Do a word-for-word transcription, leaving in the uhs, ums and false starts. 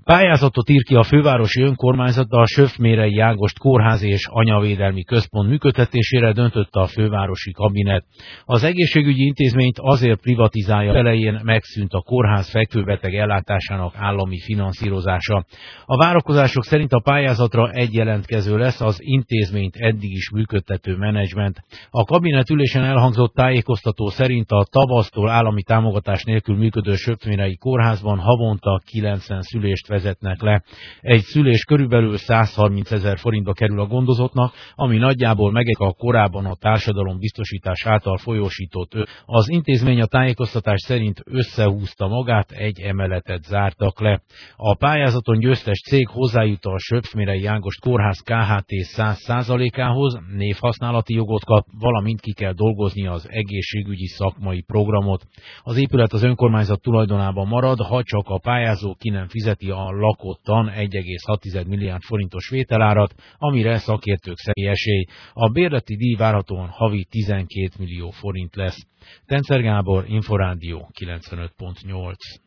Pályázatot ír ki a fővárosi önkormányzat a Söfmérei Ágost Kórház és Anyavédelmi Központ működtetésére döntött a fővárosi kabinet. Az egészségügyi intézményt azért privatizálja, elején megszűnt a kórház fekvőbeteg ellátásának állami finanszírozása. A várakozások szerint a pályázatra egy jelentkező lesz, az intézményt eddig is működtető menedzsment. A kabinet ülésen elhangzott tájékoztató szerint a tavasztól állami támogatás nélkül működő Söfmérei Kórházban havonta kilencven szülést vezetnek le. Egy szülés körülbelül százharmincezer forintba kerül a gondozottnak, ami nagyjából meg a korábban a társadalombiztosítás által folyósított. Az intézmény a tájékoztatás szerint összehúzta magát, egy emeletet zártak le. A pályázaton győztes cég hozzájut a Söfmérei Ágost Kórház K H T száz százalékához, névhasználati jogot kap, valamint ki kell dolgozni az egészségügyi szakmai programot. Az épület az önkormányzat tulajdonában marad, ha csak a pályázó ki nem fizeti a lakottan egy egész hat milliárd forintos vételárat, amire szakértők szerint esély. A bérleti díj várhatóan havi tizenkét millió forint lesz. Tencer Gábor, Inforádió kilencvenöt pont nyolc.